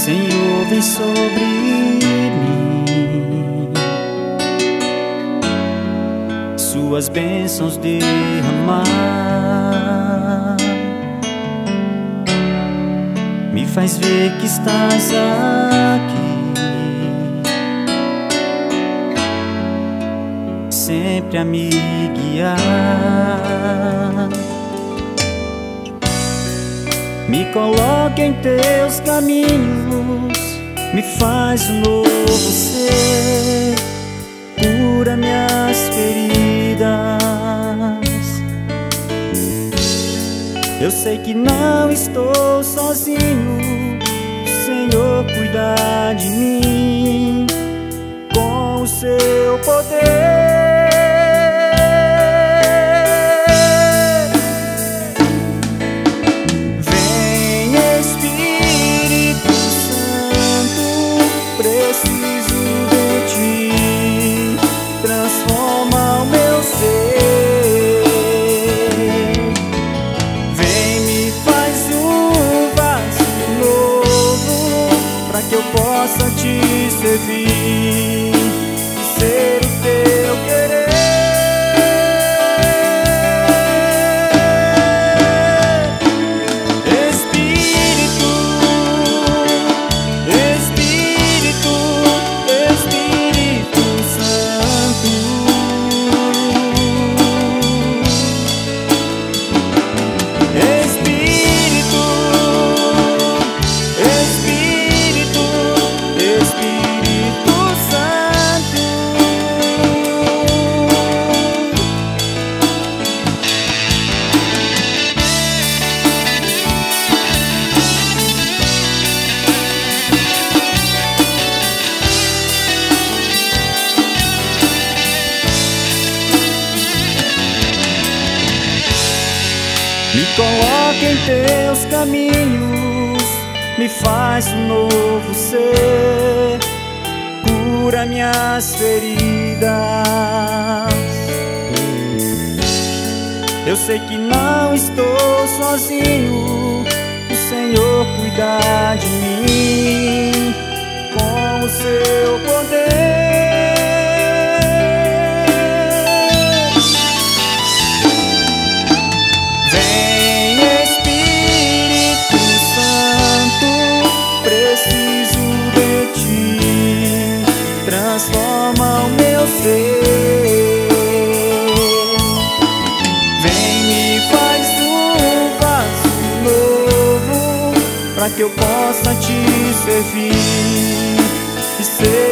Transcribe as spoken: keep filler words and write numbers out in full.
Senhor, vem sobre mim, suas bênçãos derramar, me faz ver que estás aqui, sempre a me guiar. Me coloca em teus caminhos, me faz um novo ser, cura minhas feridas. Eu sei que não estou sozinho, o Senhor cuida de mim com o seu poder. Que eu possa te servir e ser o teu querer. Espírito, Espírito, Espírito Santo, Espírito, Espírito, Espírito Santo. Me coloca em teus caminhos, me faz um novo ser, cura minhas feridas. Eu sei que não estou sozinho, o Senhor cuida de mim com o seu poder. Transforma o meu ser, vem me faz um vaso novo, pra que eu possa te servir e ser